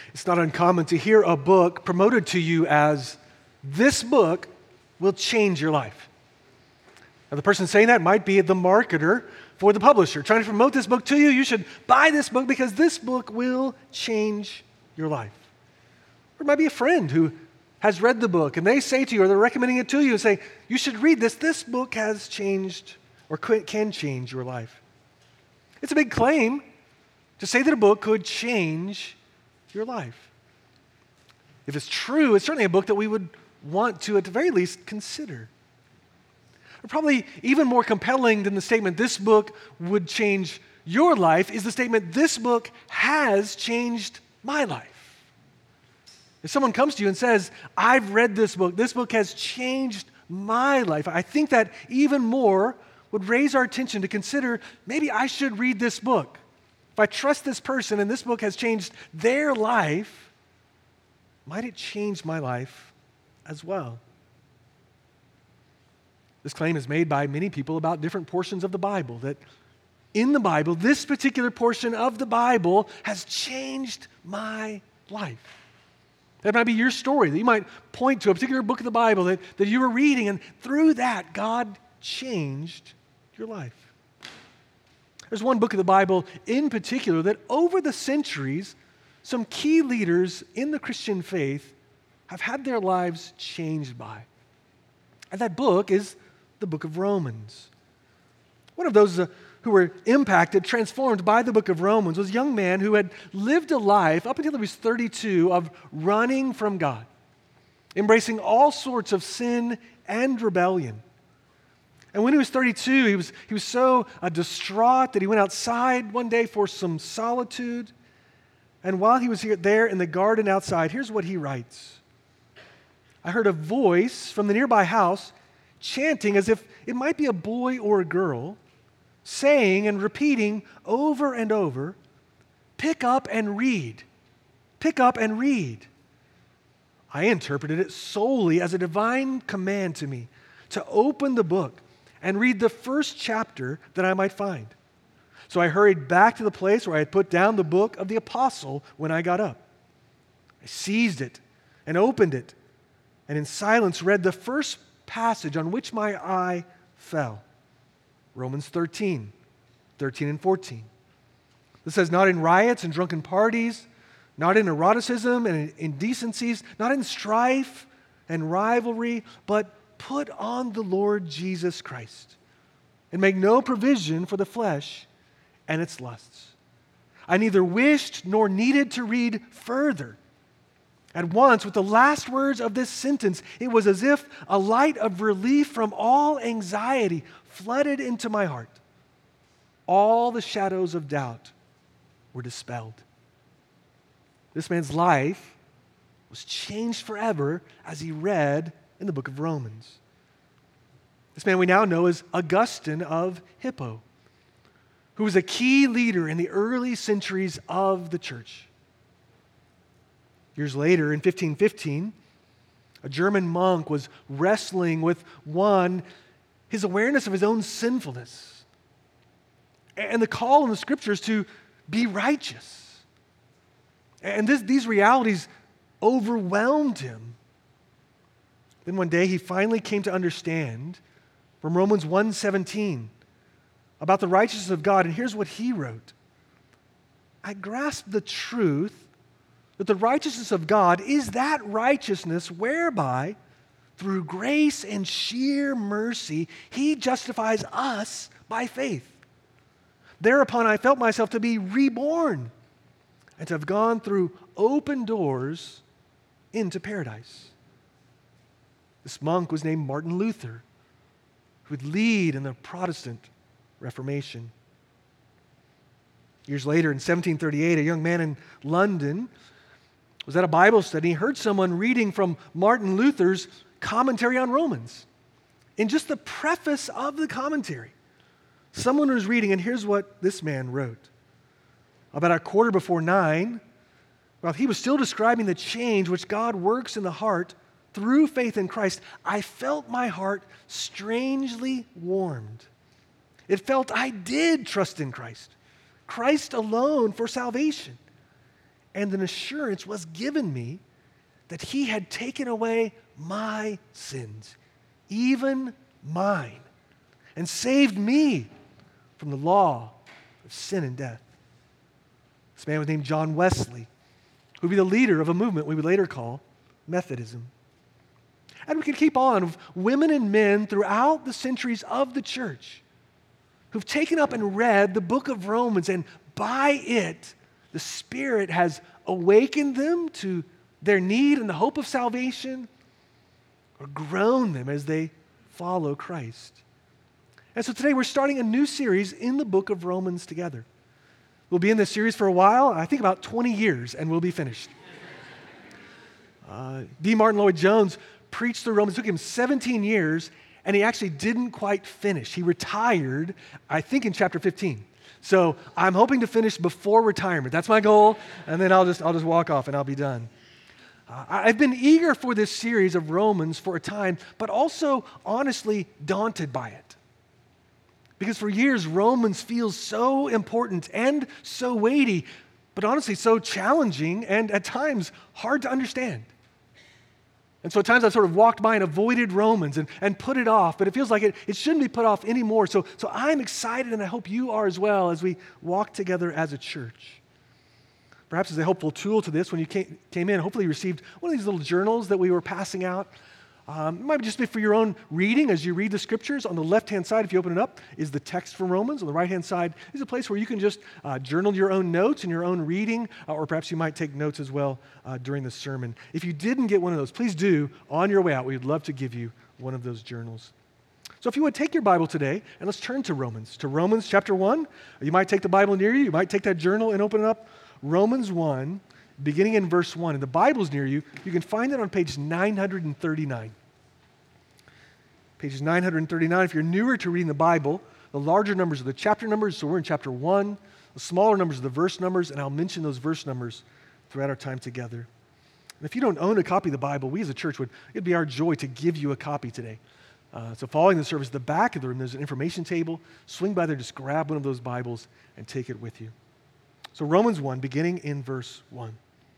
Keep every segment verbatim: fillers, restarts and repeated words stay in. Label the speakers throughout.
Speaker 1: It's not uncommon to hear a book promoted to you as, this book will change your life. Now, the person saying that might be the marketer for the publisher, trying to promote this book to you. You should buy this book because this book will change your life. Or it might be a friend who has read the book and they say to you, or they're recommending it to you and say, you should read this. This book has changed or can change your life. It's a big claim to say that a book could change your life. If it's true, it's certainly a book that we would want to, at the very least, consider. Or probably even more compelling than the statement, this book would change your life, is the statement, this book has changed my life. If someone comes to you and says, I've read this book, this book has changed my life, I think that even more would raise our attention to consider, maybe I should read this book. If I trust this person and this book has changed their life, might it change my life as well? This claim is made by many people about different portions of the Bible, that in the Bible, this particular portion of the Bible has changed my life. That might be your story, that you might point to a particular book of the Bible that, that you were reading, and through that, God changed your life. There's one book of the Bible in particular that over the centuries, some key leaders in the Christian faith have had their lives changed by. And that book is the book of Romans. One of those uh, who were impacted, transformed by the book of Romans was a young man who had lived a life up until he was thirty-two of running from God, embracing all sorts of sin and rebellion. And when he was thirty-two, he was, he was so uh, distraught that he went outside one day for some solitude. And while he was here, there in the garden outside, here's what he writes. I heard a voice from the nearby house chanting as if it might be a boy or a girl, saying and repeating over and over, pick up and read, pick up and read. I interpreted it solely as a divine command to me to open the book and read the first chapter that I might find. So I hurried back to the place where I had put down the book of the apostle when I got up. I seized it and opened it, and in silence read the first passage on which my eye fell. Romans thirteen, thirteen and fourteen. This says, not in riots and drunken parties, not in eroticism and indecencies, not in strife and rivalry, but put on the Lord Jesus Christ and make no provision for the flesh and its lusts. I neither wished nor needed to read further. At once, with the last words of this sentence, it was as if a light of relief from all anxiety flooded into my heart. All the shadows of doubt were dispelled. This man's life was changed forever as he read in the book of Romans. This man we now know as Augustine of Hippo, who was a key leader in the early centuries of the church. Years later, in fifteen fifteen, a German monk was wrestling with, one, his awareness of his own sinfulness and the call in the Scriptures to be righteous. And this, these realities overwhelmed him. Then one day he finally came to understand from Romans one seventeen about the righteousness of God, and here's what he wrote. I grasped the truth that the righteousness of God is that righteousness whereby, through grace and sheer mercy, He justifies us by faith. Thereupon I felt myself to be reborn and to have gone through open doors into paradise. This monk was named Martin Luther, who would lead in the Protestant Reformation. Years later, in seventeen thirty-eight, a young man in London was at a Bible study. He heard someone reading from Martin Luther's commentary on Romans. In just the preface of the commentary, someone was reading, and here's what this man wrote. About a quarter before nine, while he was still describing the change which God works in the heart through faith in Christ, I felt my heart strangely warmed. It felt I did trust in Christ, Christ alone for salvation. and an assurance was given me that he had taken away my sins, even mine, and saved me from the law of sin and death. This man was named John Wesley, who would be the leader of a movement we would later call Methodism. And we could keep on with women and men throughout the centuries of the church who've taken up and read the book of Romans, and by it, the Spirit has awakened them to their need and the hope of salvation, or grown them as they follow Christ. And so today we're starting a new series in the book of Romans together. We'll be in this series for a while, I think about twenty years, and we'll be finished. Uh, D. Martin Lloyd-Jones preached through Romans. It took him seventeen years, and he actually didn't quite finish. He retired, I think, in chapter fifteen. So I'm hoping to finish before retirement. That's my goal, and then I'll just, I'll just walk off and I'll be done. Uh, I've been eager for this series of Romans for a time, but also honestly daunted by it. Because for years, Romans feels so important and so weighty, but honestly so challenging and at times hard to understand. And so at times I've sort of walked by and avoided Romans and, and put it off, but it feels like it, it shouldn't be put off anymore. So, so I'm excited, and I hope you are as well, as we walk together as a church. Perhaps as a helpful tool to this, when you came, came in, hopefully you received one of these little journals that we were passing out. Um, it might just be for your own reading as you read the scriptures. On the left-hand side, if you open it up, is the text from Romans. On the right-hand side is a place where you can just uh, journal your own notes and your own reading, uh, or perhaps you might take notes as well uh, during the sermon. If you didn't get one of those, please do on your way out. We'd love to give you one of those journals. So if you would take your Bible today, and let's turn to Romans, to Romans chapter one. You might take the Bible near you. You might take that journal and open it up. Romans one, beginning in verse one. And the Bible's near you. You can find it on page nine thirty-nine. Pages nine thirty-nine. If you're newer to reading the Bible, the larger numbers are the chapter numbers, so we're in chapter one. The smaller numbers are the verse numbers, and I'll mention those verse numbers throughout our time together. And if you don't own a copy of the Bible, we as a church would, it'd be our joy to give you a copy today. Uh, so following the service, at the back of the room, there's an information table. Swing by there, just grab one of those Bibles and take it with you. So Romans one, beginning in verse one.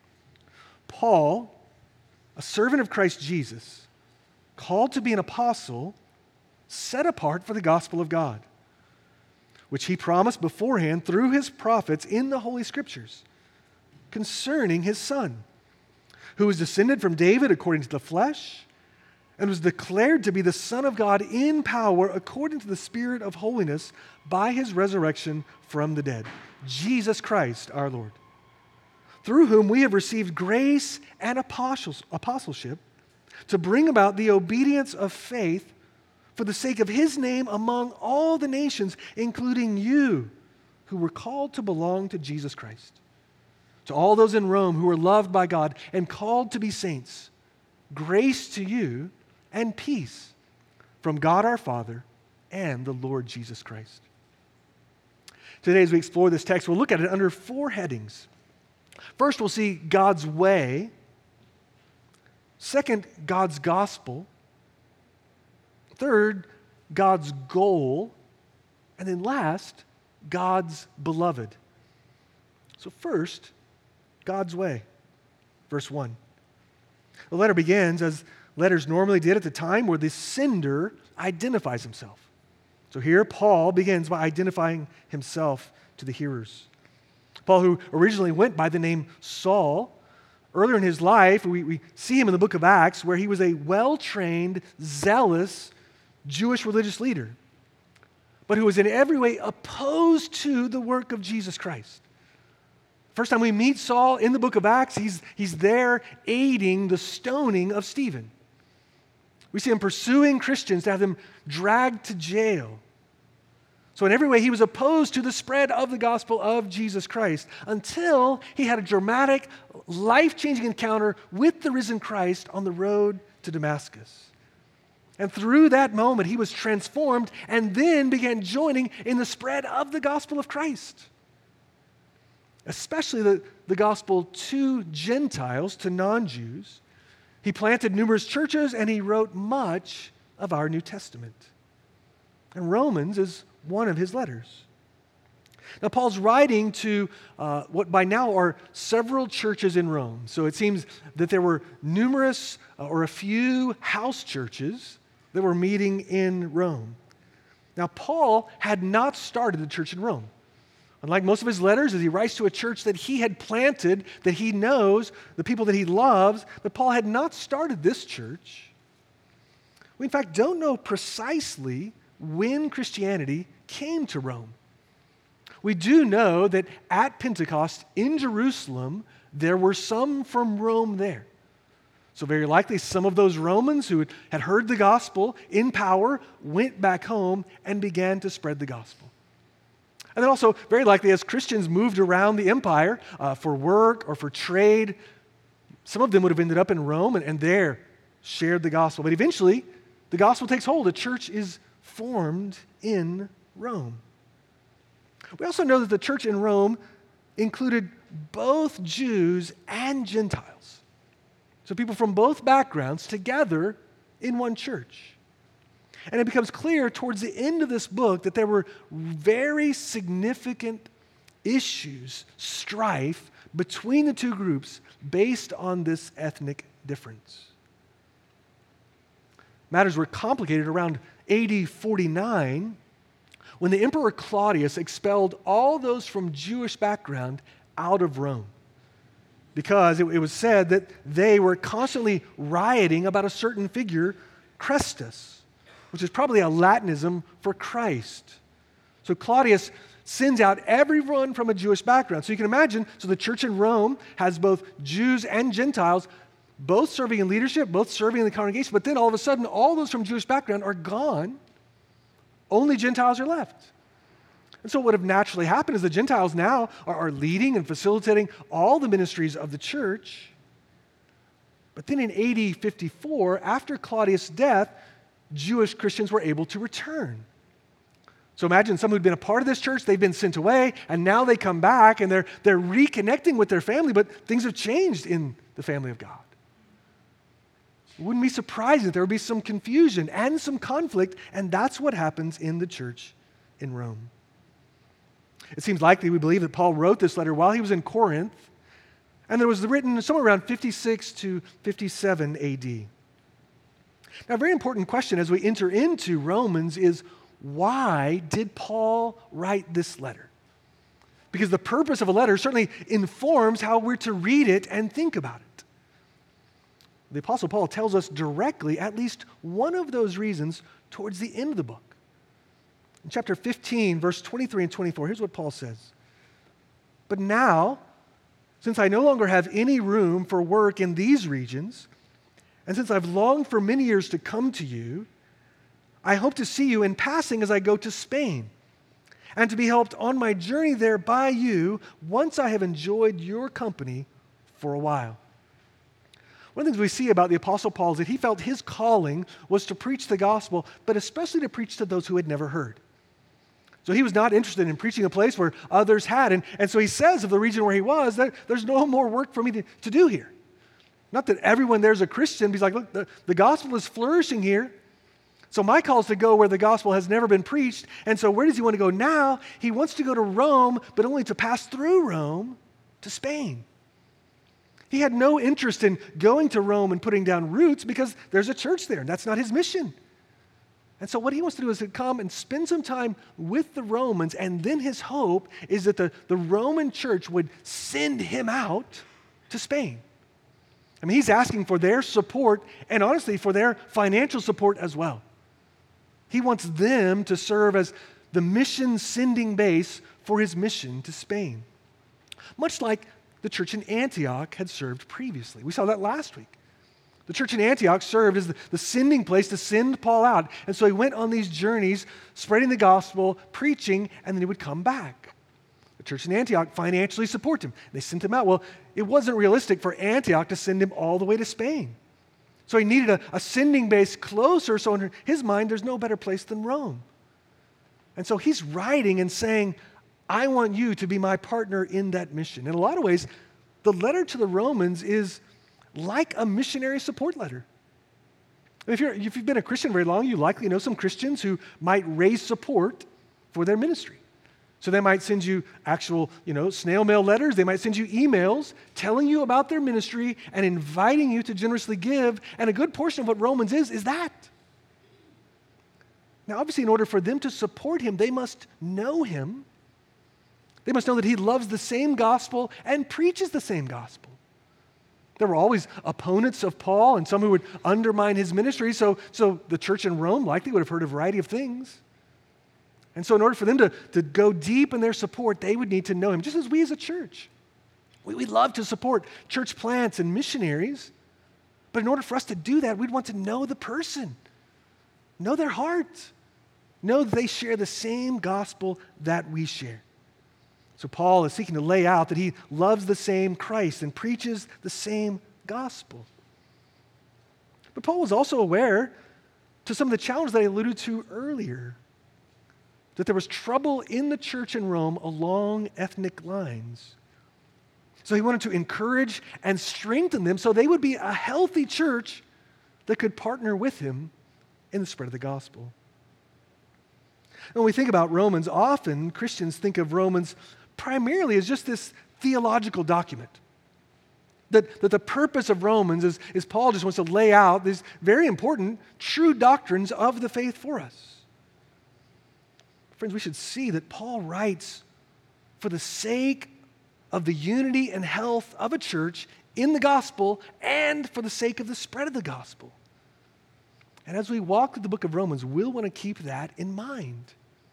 Speaker 1: Paul, a servant of Christ Jesus, called to be an apostle, set apart for the gospel of God, which he promised beforehand through his prophets in the Holy Scriptures, concerning his Son, who was descended from David according to the flesh, and was declared to be the Son of God in power according to the Spirit of holiness by his resurrection from the dead, Jesus Christ our Lord, through whom we have received grace and apostleship, to bring about the obedience of faith for the sake of his name among all the nations, including you, who were called to belong to Jesus Christ. To all those in Rome who are loved by God and called to be saints, grace to you and peace from God our Father and the Lord Jesus Christ. Today, as we explore this text, we'll look at it under four headings. First, we'll see God's way. Second, God's gospel. Third, God's goal. And then last, God's beloved. So first, God's way. Verse one. The letter begins, as letters normally did at the time, where the sender identifies himself. So here, Paul begins by identifying himself to the hearers. Paul, who originally went by the name Saul, earlier in his life, we, we see him in the book of Acts, where he was a well-trained, zealous Jewish religious leader, but who was in every way opposed to the work of Jesus Christ. First time we meet Saul in the book of Acts, he's, he's there aiding the stoning of Stephen. We see him pursuing Christians to have them dragged to jail. So in every way, he was opposed to the spread of the gospel of Jesus Christ until he had a dramatic, life-changing encounter with the risen Christ on the road to Damascus. And through that moment, he was transformed and then began joining in the spread of the gospel of Christ, especially the, the gospel to Gentiles, to non-Jews. He planted numerous churches, and he wrote much of our New Testament. And Romans is one of his letters. Now, Paul's writing to uh, what by now are several churches in Rome. So it seems that there were numerous uh, or a few house churches that were meeting in Rome. Now, Paul had not started the church in Rome. Unlike most of his letters, as he writes to a church that he had planted, that he knows, the people that he loves, but Paul had not started this church. We, in fact, don't know precisely when Christianity came to Rome. We do know that at Pentecost in Jerusalem, there were some from Rome there. So very likely some of those Romans who had heard the gospel in power went back home and began to spread the gospel. And then also, very likely as Christians moved around the empire uh, for work or for trade, some of them would have ended up in Rome and, and there shared the gospel. But eventually, the gospel takes hold. A church is formed in Rome. We also know that the church in Rome included both Jews and Gentiles. So people from both backgrounds together in one church. And it becomes clear towards the end of this book that there were very significant issues, strife between the two groups based on this ethnic difference. Matters were complicated around A D forty-nine when the Emperor Claudius expelled all those from Jewish background out of Rome, because it, it was said that they were constantly rioting about a certain figure, Chrestus, which is probably a Latinism for Christ. So Claudius sends out everyone from a Jewish background. So you can imagine, so the church in Rome has both Jews and Gentiles, both serving in leadership, both serving in the congregation, but then all of a sudden, all those from Jewish background are gone. Only Gentiles are left. And so what would have naturally happened is the Gentiles now are, are leading and facilitating all the ministries of the church. But then in A D fifty-four, after Claudius' death, Jewish Christians were able to return. So imagine someone who'd been a part of this church, they've been sent away, and now they come back and they're, they're reconnecting with their family, but things have changed in the family of God. It wouldn't be surprising that there would be some confusion and some conflict, and that's what happens in the church in Rome. It seems likely, we believe, that Paul wrote this letter while he was in Corinth, and it was written somewhere around fifty-six to fifty-seven A D. Now, a very important question as we enter into Romans is, why did Paul write this letter? Because the purpose of a letter certainly informs how we're to read it and think about it. The Apostle Paul tells us directly at least one of those reasons towards the end of the book. In chapter fifteen, verse twenty-three and twenty-four, here's what Paul says. But now, since I no longer have any room for work in these regions, and since I've longed for many years to come to you, I hope to see you in passing as I go to Spain, and to be helped on my journey there by you once I have enjoyed your company for a while. One of the things we see about the Apostle Paul is that he felt his calling was to preach the gospel, but especially to preach to those who had never heard. So he was not interested in preaching a place where others had. And, and so he says of the region where he was, that there's no more work for me to, to do here. Not that everyone there's a Christian, but he's like, look, the, the gospel is flourishing here. So my call is to go where the gospel has never been preached. And so where does he want to go now? He wants to go to Rome, but only to pass through Rome to Spain. He had no interest in going to Rome and putting down roots because there's a church there, and that's not his mission. And so what he wants to do is to come and spend some time with the Romans, and then his hope is that the, the Roman church would send him out to Spain. I mean, he's asking for their support and honestly for their financial support as well. He wants them to serve as the mission sending base for his mission to Spain. Much like the church in Antioch had served previously. We saw that last week. The church in Antioch served as the, the sending place to send Paul out. And so he went on these journeys, spreading the gospel, preaching, and then he would come back. The church in Antioch financially supported him. They sent him out. Well, it wasn't realistic for Antioch to send him all the way to Spain. So he needed a, a sending base closer, so in his mind, there's no better place than Rome. And so he's writing and saying, I want you to be my partner in that mission. In a lot of ways, the letter to the Romans is like a missionary support letter. If, you're, if you've been a Christian very long, you likely know some Christians who might raise support for their ministry. So they might send you actual, you know, snail mail letters. They might send you emails telling you about their ministry and inviting you to generously give. And a good portion of what Romans is, is that. Now, obviously, in order for them to support him, they must know him. They must know that he loves the same gospel and preaches the same gospel. There were always opponents of Paul and some who would undermine his ministry. So, so the church in Rome likely would have heard a variety of things. And so in order for them to, to go deep in their support, they would need to know him, just as we as a church. We, we love to support church plants and missionaries, but in order for us to do that, we'd want to know the person, know their heart, know that they share the same gospel that we share. So Paul is seeking to lay out that he loves the same Christ and preaches the same gospel. But Paul was also aware to some of the challenges that I alluded to earlier, that there was trouble in the church in Rome along ethnic lines. So he wanted to encourage and strengthen them so they would be a healthy church that could partner with him in the spread of the gospel. When we think about Romans, often Christians think of Romans primarily as just this theological document. That, that the purpose of Romans is, is Paul just wants to lay out these very important, true doctrines of the faith for us. Friends, we should see that Paul writes for the sake of the unity and health of a church in the gospel and for the sake of the spread of the gospel. And as we walk through the book of Romans, we'll want to keep that in mind.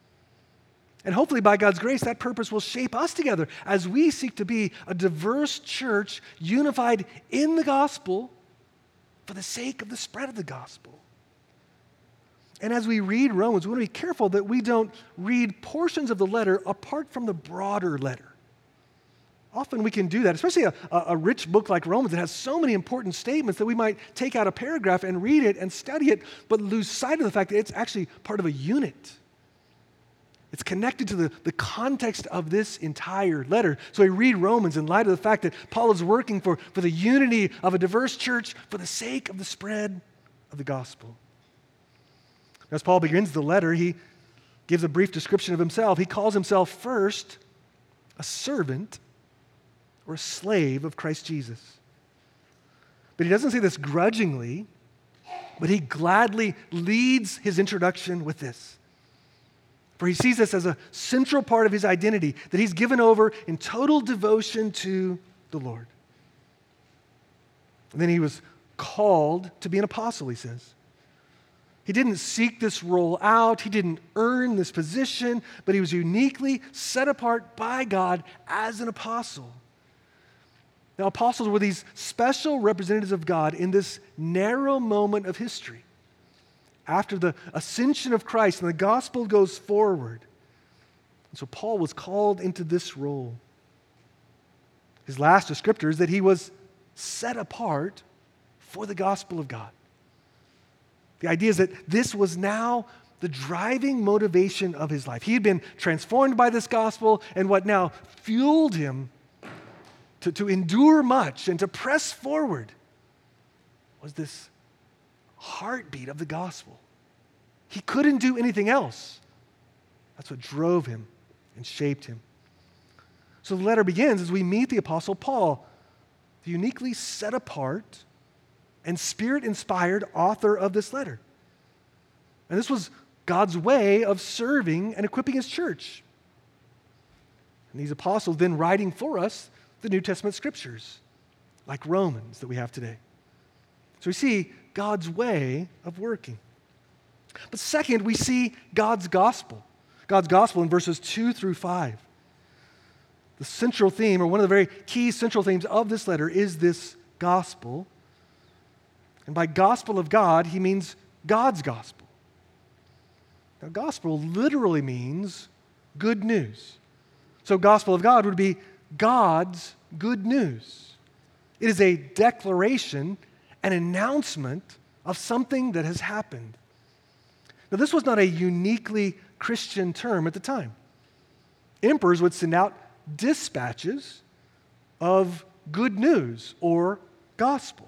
Speaker 1: And hopefully, by God's grace, that purpose will shape us together as we seek to be a diverse church unified in the gospel for the sake of the spread of the gospel. And as we read Romans, we want to be careful that we don't read portions of the letter apart from the broader letter. Often we can do that, especially a, a rich book like Romans that has so many important statements that we might take out a paragraph and read it and study it, but lose sight of the fact that it's actually part of a unit. It's connected to the, the context of this entire letter. So we read Romans in light of the fact that Paul is working for, for the unity of a diverse church for the sake of the spread of the gospel. As Paul begins the letter, he gives a brief description of himself. He calls himself first a servant or a slave of Christ Jesus. But he doesn't say this grudgingly, but he gladly leads his introduction with this. For he sees this as a central part of his identity, that he's given over in total devotion to the Lord. And then he was called to be an apostle, he says. He didn't seek this role out. He didn't earn this position, but he was uniquely set apart by God as an apostle. Now, apostles were these special representatives of God in this narrow moment of history. After the ascension of Christ and the gospel goes forward. And so Paul was called into this role. His last descriptor is that he was set apart for the gospel of God. The idea is that this was now the driving motivation of his life. He had been transformed by this gospel, and what now fueled him to, to endure much and to press forward was this heartbeat of the gospel. He couldn't do anything else. That's what drove him and shaped him. So the letter begins as we meet the Apostle Paul, the uniquely set apart and Spirit-inspired author of this letter. And this was God's way of serving and equipping his church. And these apostles then writing for us the New Testament scriptures, like Romans that we have today. So we see God's way of working. But second, we see God's gospel. God's gospel in verses two through five. The central theme, or one of the very key central themes of this letter, is this gospel. And by gospel of God, he means God's gospel. Now, gospel literally means good news. So gospel of God would be God's good news. It is a declaration, an announcement of something that has happened. Now, this was not a uniquely Christian term at the time. Emperors would send out dispatches of good news or gospel.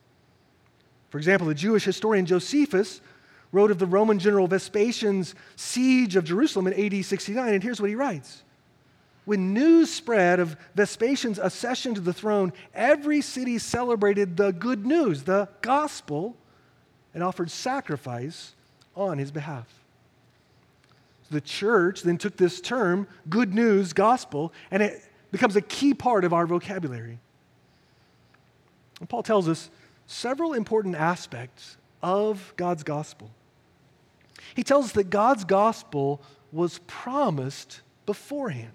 Speaker 1: For example, the Jewish historian Josephus wrote of the Roman general Vespasian's siege of Jerusalem in A D sixty-nine, and here's what he writes. when news spread of Vespasian's accession to the throne, every city celebrated the good news, the gospel, and offered sacrifice on his behalf. The church then took this term, good news, gospel, and it becomes a key part of our vocabulary. And Paul tells us several important aspects of God's gospel. He tells us that God's gospel was promised beforehand.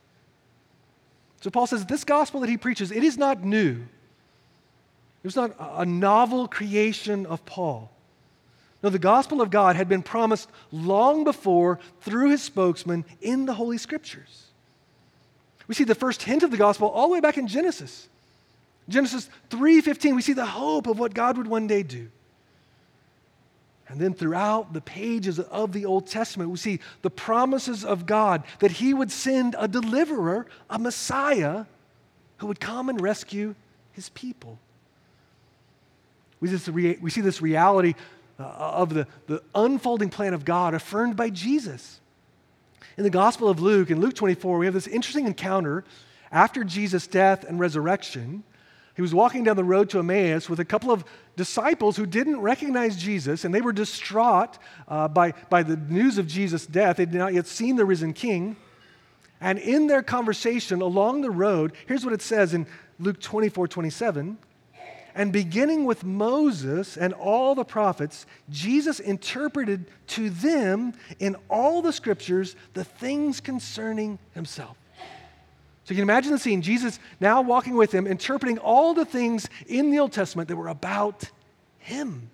Speaker 1: So Paul says this gospel that he preaches, it is not new. It was not a novel creation of Paul. No, the gospel of God had been promised long before through his spokesman in the Holy Scriptures. We see the first hint of the gospel all the way back in Genesis. Genesis three fifteen, we see the hope of what God would one day do. And then throughout the pages of the Old Testament, we see the promises of God that he would send a deliverer, a Messiah, who would come and rescue his people. We, just re- we see this reality uh, of the, the unfolding plan of God affirmed by Jesus. In the Gospel of Luke, in Luke twenty-four, we have this interesting encounter after Jesus' death and resurrection. He was walking down the road to Emmaus with a couple of disciples who didn't recognize Jesus, and they were distraught uh, by, by the news of Jesus' death. They had not yet seen the risen King. And in their conversation along the road, here's what it says in Luke twenty-four twenty-seven. And beginning with Moses and all the prophets, Jesus interpreted to them in all the scriptures the things concerning himself. So you can imagine the scene. Jesus now walking with him, interpreting all the things in the Old Testament that were about him.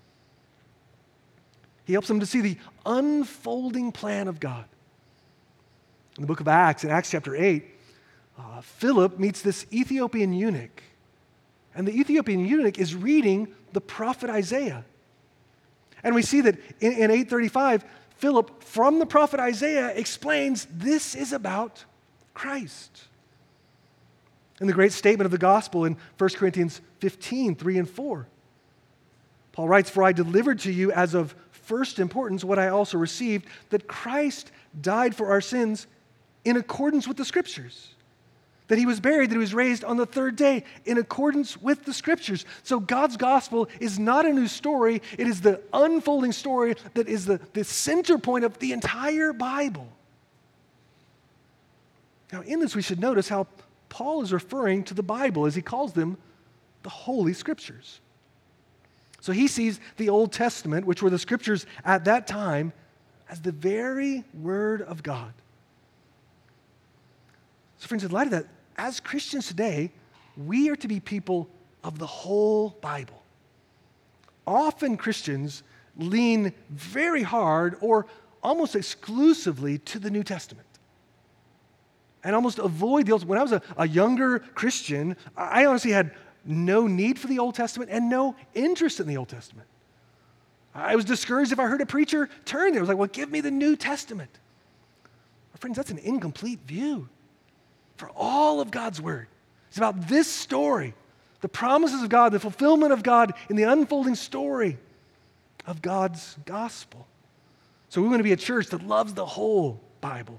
Speaker 1: He helps them to see the unfolding plan of God. In the book of Acts, in Acts chapter eight, uh, Philip meets this Ethiopian eunuch. And the Ethiopian eunuch is reading the prophet Isaiah. And we see that in, in eight thirty-five, Philip, from the prophet Isaiah, explains this is about Christ. In the great statement of the gospel in First Corinthians fifteen, three and four, Paul writes, "For I delivered to you as of first importance what I also received, that Christ died for our sins in accordance with the Scriptures. That he was buried, that he was raised on the third day in accordance with the Scriptures." So God's gospel is not a new story. It is the unfolding story that is the, the center point of the entire Bible. Now, in this, we should notice how Paul is referring to the Bible as he calls them the Holy Scriptures. So he sees the Old Testament, which were the Scriptures at that time, as the very Word of God. So friends, in light of that, as Christians today, we are to be people of the whole Bible. Often Christians lean very hard or almost exclusively to the New Testament and almost avoid the Old. When I was a, a younger Christian, I honestly had no need for the Old Testament and no interest in the Old Testament. I was discouraged if I heard a preacher turn there. I was like, well, give me the New Testament. Friends, that's an incomplete view. For all of God's Word, it's about this story, the promises of God, the fulfillment of God in the unfolding story of God's gospel. So we want to be a church that loves the whole Bible.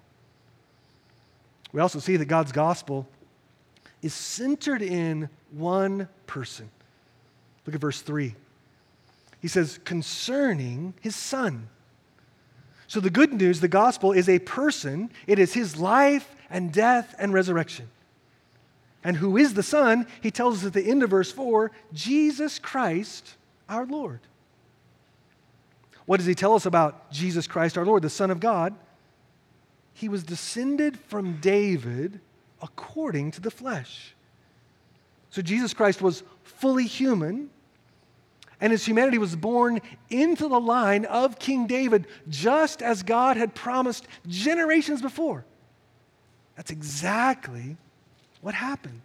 Speaker 1: We also see that God's gospel is centered in one person. Look at verse three. He says, concerning his Son. So the good news, the gospel, is a person. It is his life and death and resurrection. And who is the Son? He tells us at the end of verse four, Jesus Christ, our Lord. What does he tell us about Jesus Christ, our Lord, the Son of God? He was descended from David according to the flesh. So Jesus Christ was fully human, and his humanity was born into the line of King David, just as God had promised generations before. That's exactly what happened.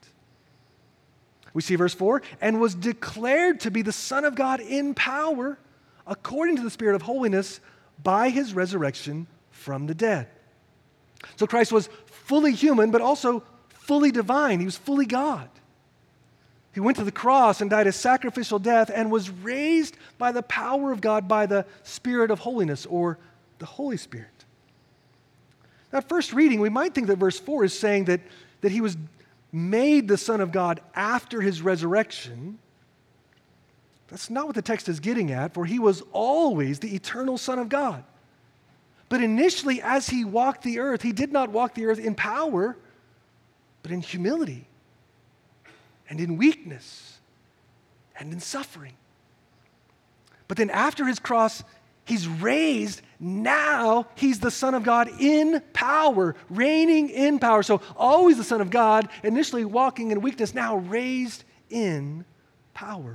Speaker 1: We see verse four, and was declared to be the Son of God in power, according to the Spirit of holiness, by his resurrection from the dead. So Christ was fully human, but also fully divine. He was fully God. He went to the cross and died a sacrificial death and was raised by the power of God by the Spirit of holiness, or the Holy Spirit. At first reading, we might think that verse four is saying that, that he was made the Son of God after his resurrection. That's not what the text is getting at, for he was always the eternal Son of God. But initially, as he walked the earth, he did not walk the earth in power, but in humility and in weakness and in suffering. But then after his cross, he's raised. Now he's the Son of God in power, reigning in power. So always the Son of God, initially walking in weakness, now raised in power.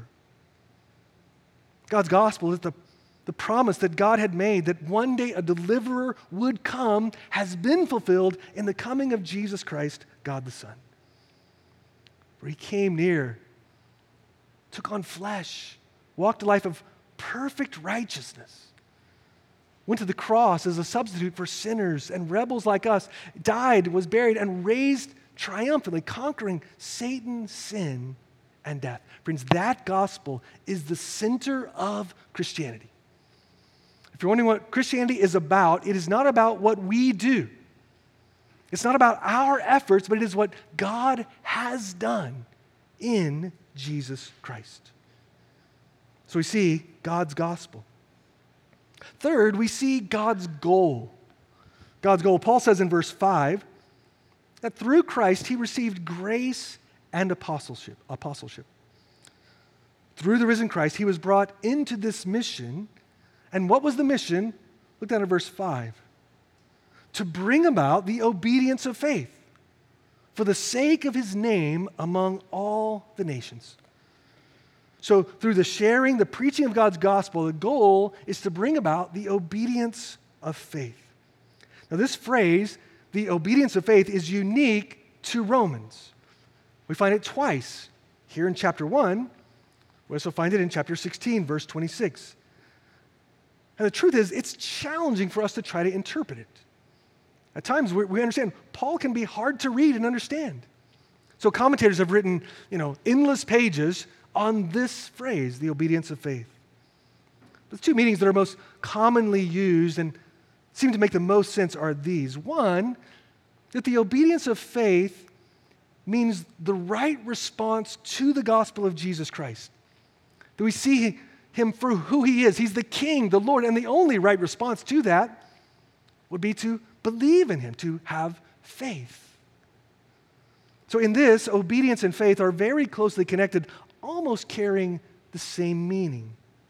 Speaker 1: God's gospel is the, the promise that God had made that one day a deliverer would come, has been fulfilled in the coming of Jesus Christ, God the Son. For he came near, took on flesh, walked a life of perfect righteousness, went to the cross as a substitute for sinners and rebels like us, died, was buried, and raised triumphantly, conquering Satan, sin, and death. Friends, that gospel is the center of Christianity. If you're wondering what Christianity is about, it is not about what we do. It's not about our efforts, but it is what God has done in Jesus Christ. So we see God's gospel. Third, we see God's goal. God's goal. Paul says in verse five that through Christ he received grace and apostleship. apostleship. Through the risen Christ, he was brought into this mission. And what was the mission? Look down at verse five. To bring about the obedience of faith for the sake of his name among all the nations. So through the sharing, the preaching of God's gospel, the goal is to bring about the obedience of faith. Now this phrase, the obedience of faith, is unique to Romans. We find it twice here in chapter one. We also find it in chapter sixteen, verse twenty-six. And the truth is, it's challenging for us to try to interpret it. At times, we, we understand Paul can be hard to read and understand. So commentators have written, you know, endless pages on this phrase, the obedience of faith. The two meanings that are most commonly used and seem to make the most sense are these. One, that the obedience of faith means the right response to the gospel of Jesus Christ. That we see him for who he is. He's the King, the Lord, and the only right response to that would be to believe in him, to have faith. So in this, obedience and faith are very closely connected, almost carrying the same meaning.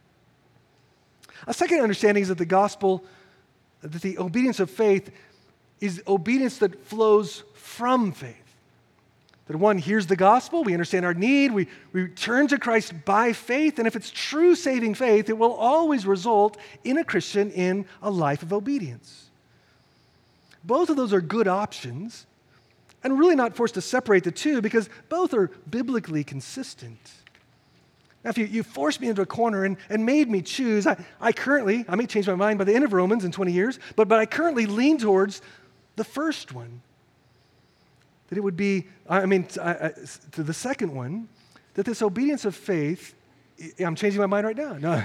Speaker 1: A second understanding is that the gospel, that the obedience of faith is obedience that flows from faith. That one hears the gospel, we understand our need, we, we turn to Christ by faith, and if it's true saving faith, it will always result in a Christian in a life of obedience. Both of those are good options, and really not forced to separate the two because both are biblically consistent. Now, if you, you forced me into a corner and, and made me choose, I, I currently, I may change my mind by the end of Romans in twenty years, but, but I currently lean towards the first one. That it would be, I mean, I, I, to the second one, that this obedience of faith, I'm changing my mind right now. No,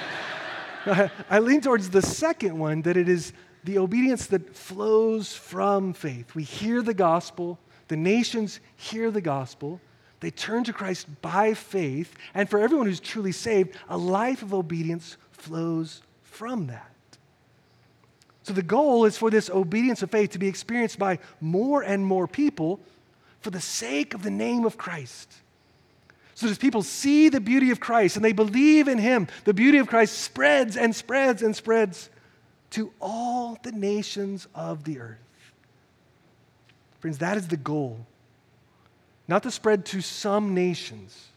Speaker 1: I, I lean towards the second one, that it is the obedience that flows from faith. We hear the gospel, the nations hear the gospel, they turn to Christ by faith, and for everyone who's truly saved, a life of obedience flows from that. So the goal is for this obedience of faith to be experienced by more and more people for the sake of the name of Christ. So as people see the beauty of Christ and they believe in him, the beauty of Christ spreads and spreads and spreads to all the nations of the earth. Friends, that is the goal. Not to spread to some nations,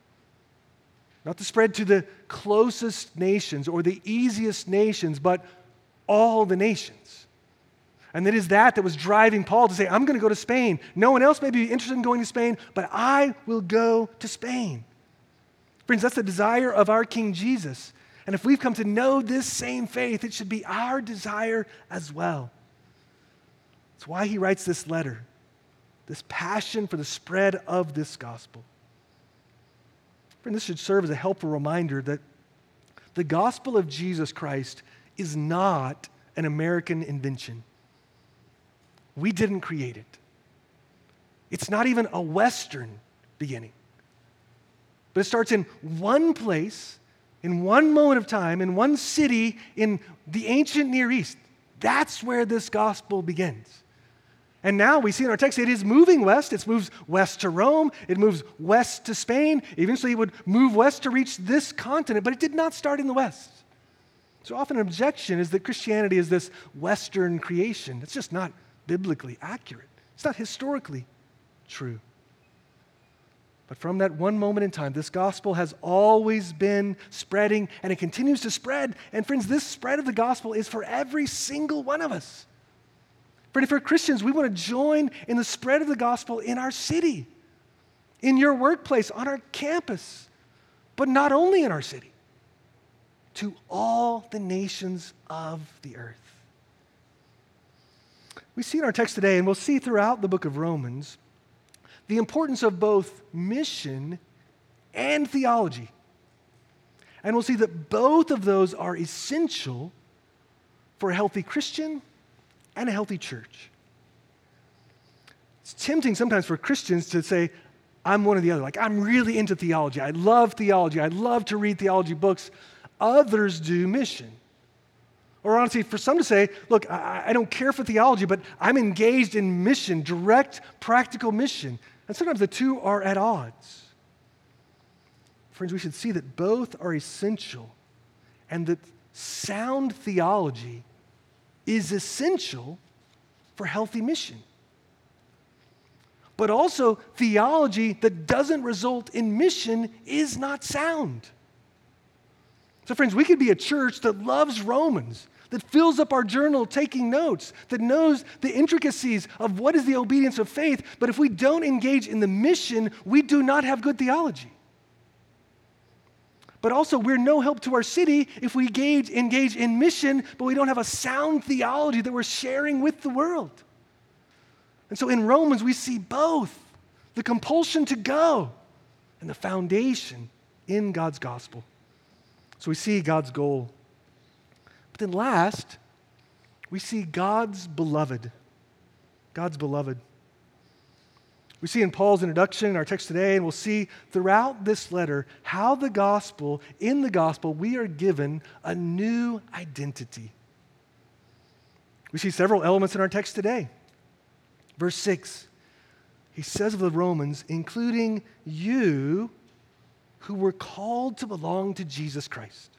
Speaker 1: not to spread to the closest nations or the easiest nations, but all the nations. And it is that that was driving Paul to say, I'm going to go to Spain. No one else may be interested in going to Spain, but I will go to Spain. Friends, that's the desire of our King Jesus. And if we've come to know this same faith, it should be our desire as well. That's why he writes this letter, this passion for the spread of this gospel. Friend, this should serve as a helpful reminder that the gospel of Jesus Christ is not an American invention. We didn't create it. It's not even a Western beginning. But it starts in one place, in one moment of time, in one city in the ancient Near East. That's where this gospel begins. And now we see in our text it is moving west. It moves west to Rome. It moves west to Spain. Eventually it would move west to reach this continent, but it did not start in the west. So often an objection is that Christianity is this Western creation. It's just not biblically accurate. It's not historically true. But from that one moment in time, this gospel has always been spreading, and it continues to spread. And friends, this spread of the gospel is for every single one of us. Friend, if we're Christians, we want to join in the spread of the gospel in our city, in your workplace, on our campus, but not only in our city, to all the nations of the earth. We see in our text today, and we'll see throughout the book of Romans, the importance of both mission and theology. And we'll see that both of those are essential for a healthy Christian and a healthy church. It's tempting sometimes for Christians to say, I'm one or the other. Like, I'm really into theology. I love theology. I love to read theology books. Others do mission. Or honestly, for some to say, look, I, I don't care for theology, but I'm engaged in mission, direct, practical mission. And sometimes the two are at odds. Friends, we should see that both are essential and that sound theology is essential for healthy mission. But also, theology that doesn't result in mission is not sound. So friends, we could be a church that loves Romans, that fills up our journal taking notes, that knows the intricacies of what is the obedience of faith, but if we don't engage in the mission, we do not have good theology. But also, we're no help to our city if we engage, engage in mission, but we don't have a sound theology that we're sharing with the world. And so in Romans, we see both the compulsion to go and the foundation in God's gospel. So we see God's goal. But then last, we see God's beloved. God's beloved. We see in Paul's introduction in our text today, and we'll see throughout this letter how the gospel, in the gospel, we are given a new identity. We see several elements in our text today. Verse six, he says of the Romans, including you who were called to belong to Jesus Christ.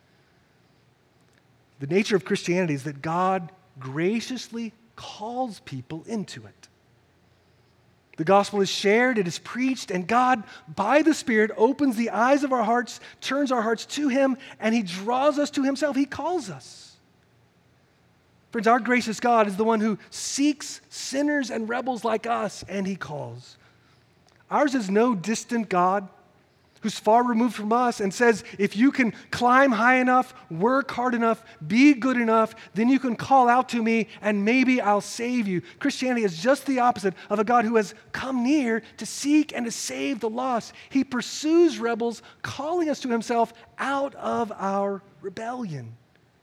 Speaker 1: The nature of Christianity is that God graciously calls people into it. The gospel is shared, it is preached, and God, by the Spirit, opens the eyes of our hearts, turns our hearts to Him, and He draws us to Himself. He calls us. Friends, our gracious God is the one who seeks sinners and rebels like us, and He calls. Ours is no distant God who's far removed from us and says, if you can climb high enough, work hard enough, be good enough, then you can call out to me and maybe I'll save you. Christianity is just the opposite of a God who has come near to seek and to save the lost. He pursues rebels, calling us to Himself out of our rebellion.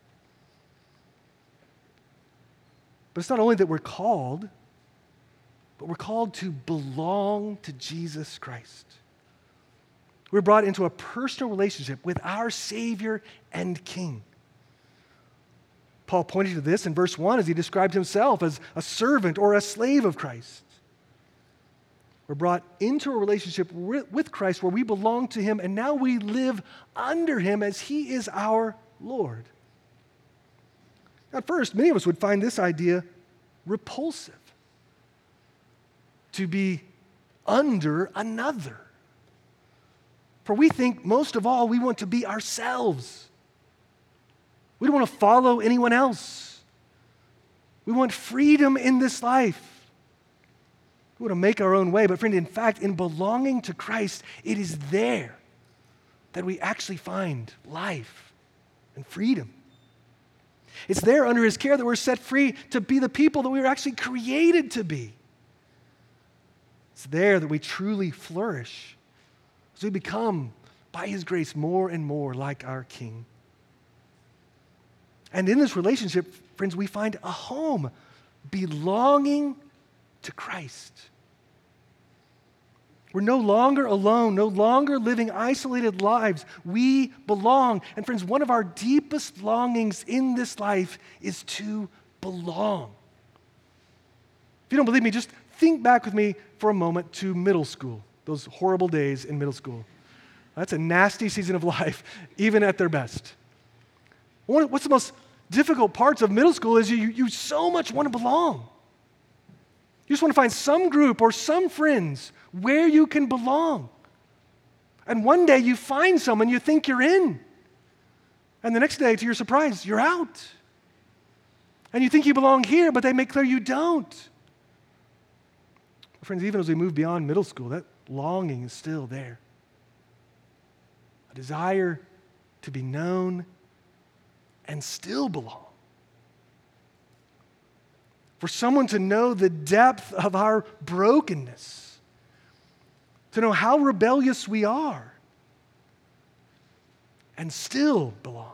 Speaker 1: But it's not only that we're called, but we're called to belong to Jesus Christ. We're brought into a personal relationship with our Savior and King. Paul pointed to this in verse one as he described himself as a servant or a slave of Christ. We're brought into a relationship with Christ where we belong to Him, and now we live under Him as He is our Lord. At first, many of us would find this idea repulsive, to be under another. For we think most of all we want to be ourselves. We don't want to follow anyone else. We want freedom in this life. We want to make our own way. But friend, in fact, in belonging to Christ, it is there that we actually find life and freedom. It's there under His care that we're set free to be the people that we were actually created to be. It's there that we truly flourish as we become, by His grace, more and more like our King. And in this relationship, friends, we find a home, belonging to Christ. We're no longer alone, no longer living isolated lives. We belong. And friends, one of our deepest longings in this life is to belong. If you don't believe me, just think back with me for a moment to middle school, those horrible days in middle school. That's a nasty season of life, even at their best. What's the most difficult parts of middle school is you, you so much want to belong. You just want to find some group or some friends where you can belong. And one day you find someone you think you're in. And the next day, to your surprise, you're out. And you think you belong here, but they make clear you don't. Friends, even as we move beyond middle school, that longing is still there. A desire to be known and still belong. For someone to know the depth of our brokenness, to know how rebellious we are, and still belong.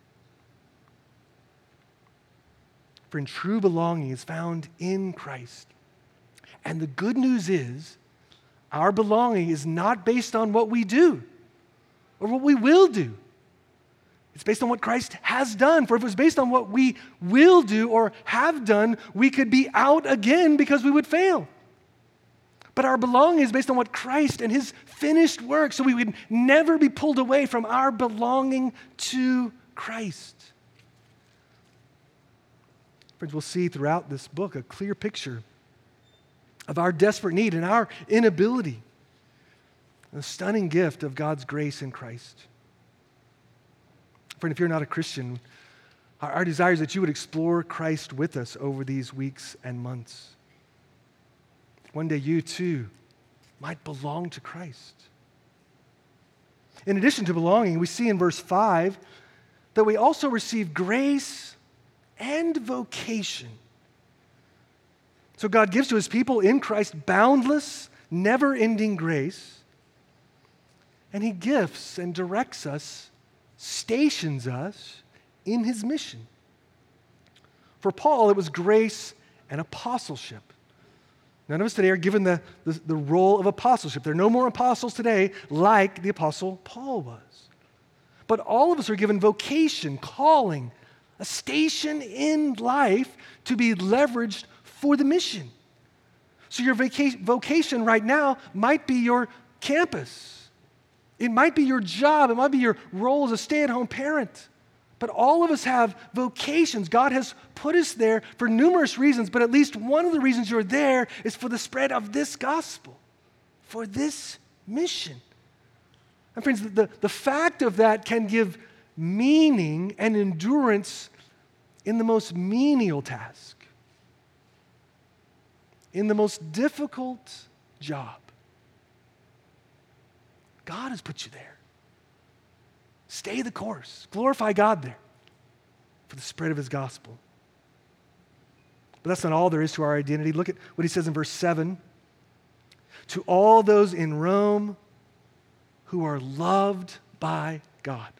Speaker 1: Friend, true belonging is found in Christ. And the good news is, our belonging is not based on what we do or what we will do. It's based on what Christ has done. For if it was based on what we will do or have done, we could be out again because we would fail. But our belonging is based on what Christ and his finished work, so we would never be pulled away from our belonging to Christ. Friends, we'll see throughout this book a clear picture of our desperate need and our inability, the stunning gift of God's grace in Christ. Friend, if you're not a Christian, our, our desire is that you would explore Christ with us over these weeks and months. One day you too might belong to Christ. In addition to belonging, we see in verse five that we also receive grace and vocation. So God gives to his people in Christ boundless, never-ending grace, and he gifts and directs us, stations us in his mission. For Paul, it was grace and apostleship. None of us today are given the, the, the role of apostleship. There are no more apostles today like the apostle Paul was. But all of us are given vocation, calling, a station in life to be leveraged for the mission. So your vaca- vocation right now might be your campus. It might be your job. It might be your role as a stay-at-home parent. But all of us have vocations. God has put us there for numerous reasons, but at least one of the reasons you're there is for the spread of this gospel, for this mission. And friends, the, the fact of that can give meaning and endurance in the most menial task, in the most difficult job. God has put you there. Stay the course. Glorify God there for the spread of his gospel. But that's not all there is to our identity. Look at what he says in verse seven. To all those in Rome who are loved by God.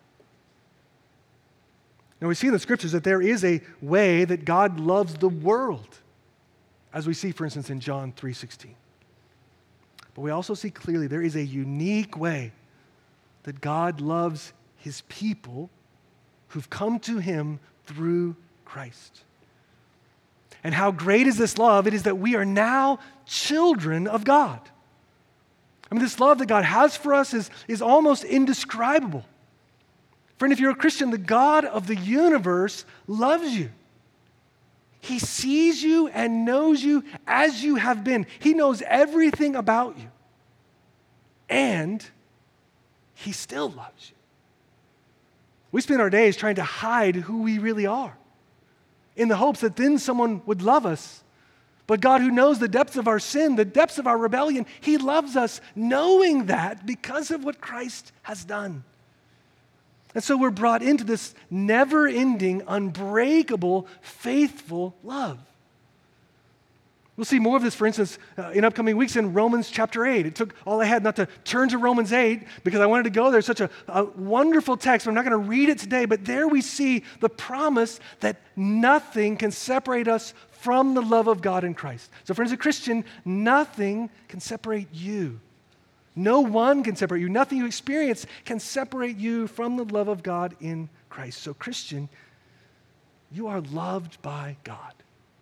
Speaker 1: Now we see in the scriptures that there is a way that God loves the world, as we see, for instance, in John three sixteen. But we also see clearly there is a unique way that God loves his people who've come to him through Christ. And how great is this love? It is that we are now children of God. I mean, this love that God has for us is, is almost indescribable. Friend, if you're a Christian, the God of the universe loves you. He sees you and knows you as you have been. He knows everything about you. And he still loves you. We spend our days trying to hide who we really are in the hopes that then someone would love us. But God, who knows the depths of our sin, the depths of our rebellion, he loves us knowing that because of what Christ has done. And so we're brought into this never-ending, unbreakable, faithful love. We'll see more of this, for instance, uh, in upcoming weeks in Romans chapter eight. It took all I had not to turn to Romans eight because I wanted to go there. It's such a, a wonderful text. I'm not going to read it today, but there we see the promise that nothing can separate us from the love of God in Christ. So friends, as a Christian, nothing can separate you. No one can separate you. Nothing you experience can separate you from the love of God in Christ. So Christian, you are loved by God.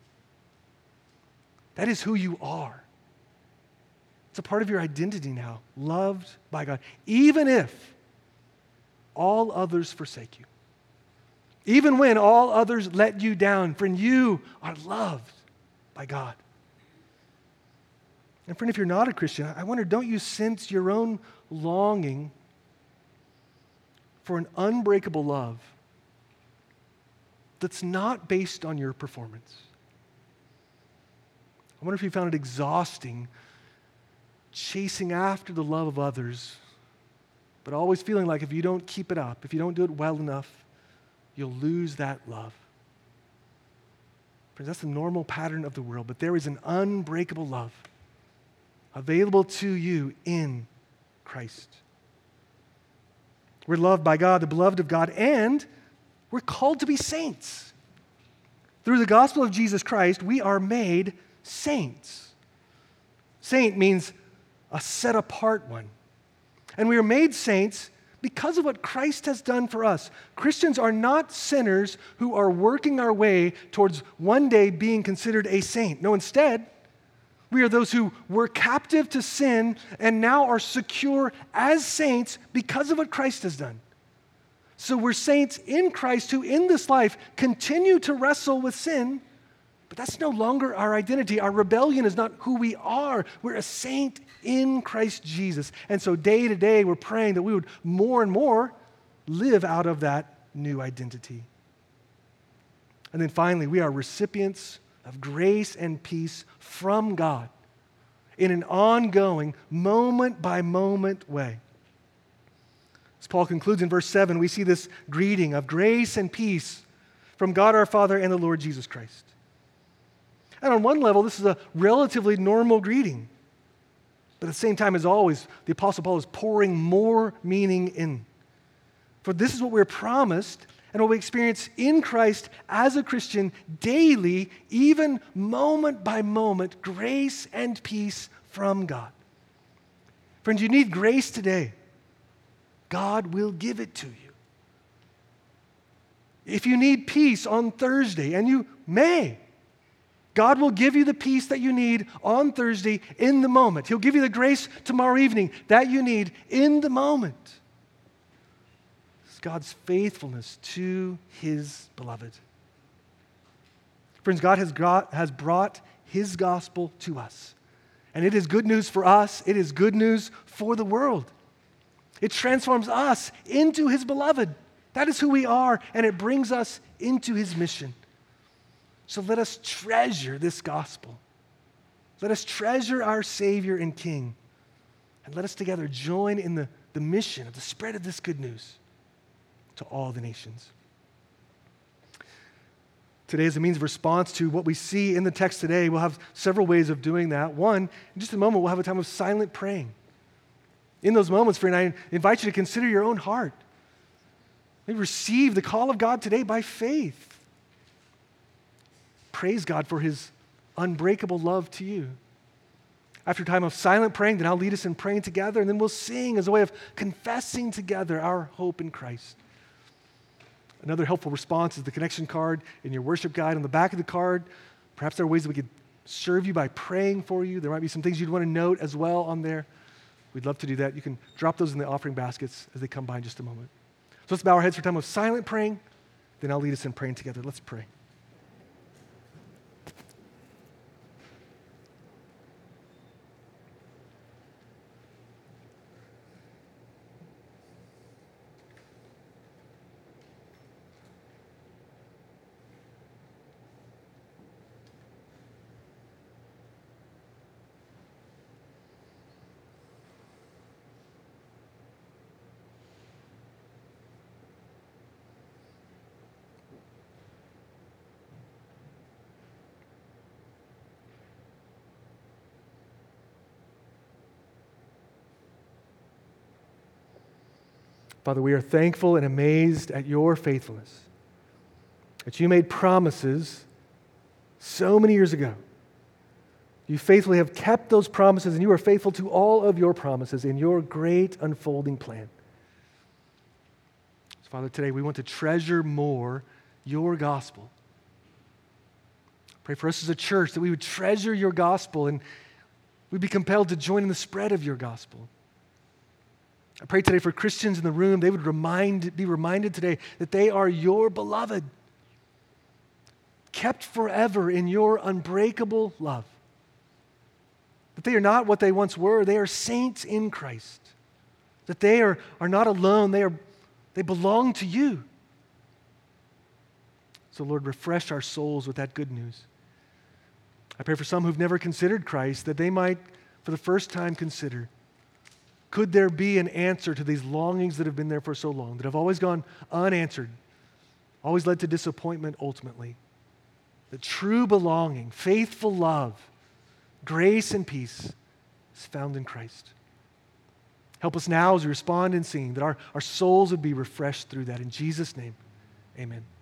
Speaker 1: That is who you are. It's a part of your identity now, loved by God. Even if all others forsake you. Even when all others let you down, friend, you are loved by God. And friend, if you're not a Christian, I wonder, don't you sense your own longing for an unbreakable love that's not based on your performance? I wonder if you found it exhausting chasing after the love of others, but always feeling like if you don't keep it up, if you don't do it well enough, you'll lose that love. Friends, that's the normal pattern of the world, but there is an unbreakable love available to you in Christ. We're loved by God, the beloved of God, and we're called to be saints. Through the gospel of Jesus Christ, we are made saints. Saint means a set-apart one. And we are made saints because of what Christ has done for us. Christians are not sinners who are working our way towards one day being considered a saint. No, instead, we are those who were captive to sin and now are secure as saints because of what Christ has done. So we're saints in Christ who in this life continue to wrestle with sin, but that's no longer our identity. Our rebellion is not who we are. We're a saint in Christ Jesus. And so day to day, we're praying that we would more and more live out of that new identity. And then finally, we are recipients of grace and peace from God in an ongoing, moment-by-moment way. As Paul concludes in verse seven, we see this greeting of grace and peace from God our Father and the Lord Jesus Christ. And on one level, this is a relatively normal greeting. But at the same time, as always, the Apostle Paul is pouring more meaning in. For this is what we're promised and what we experience in Christ as a Christian daily, even moment by moment, grace and peace from God. Friends, you need grace today. God will give it to you. If you need peace on Thursday, and you may, God will give you the peace that you need on Thursday in the moment. He'll give you the grace tomorrow evening that you need in the moment. It's God's faithfulness to His beloved. Friends, God has got, has brought His gospel to us. And it is good news for us. It is good news for the world. It transforms us into His beloved. That is who we are, and it brings us into His mission. So let us treasure this gospel. Let us treasure our Savior and King. And let us together join in the, the mission of the spread of this good news to all the nations. Today, as a means of response to what we see in the text today, we'll have several ways of doing that. One, in just a moment, we'll have a time of silent praying. In those moments, friend, I invite you to consider your own heart. Maybe receive the call of God today by faith. Praise God for His unbreakable love to you. After a time of silent praying, then I'll lead us in praying together, and then we'll sing as a way of confessing together our hope in Christ. Another helpful response is the connection card in your worship guide. On the back of the card, perhaps there are ways that we could serve you by praying for you. There might be some things you'd want to note as well on there. We'd love to do that. You can drop those in the offering baskets as they come by in just a moment. So let's bow our heads for a time of silent praying. Then I'll lead us in praying together. Let's pray. Father, we are thankful and amazed at your faithfulness, that you made promises so many years ago. You faithfully have kept those promises, and you are faithful to all of your promises in your great unfolding plan. So, Father, today we want to treasure more your gospel. Pray for us as a church that we would treasure your gospel and we'd be compelled to join in the spread of your gospel. I pray today for Christians in the room, they would remind, be reminded today that they are your beloved, kept forever in your unbreakable love. That they are not what they once were, they are saints in Christ. That they are, are not alone, they, are, they belong to you. So Lord, refresh our souls with that good news. I pray for some who've never considered Christ, that they might, for the first time, consider, could there be an answer to these longings that have been there for so long, that have always gone unanswered, always led to disappointment ultimately? The true belonging, faithful love, grace and peace is found in Christ. Help us now as we respond in singing, that our, our souls would be refreshed through that. In Jesus' name, amen.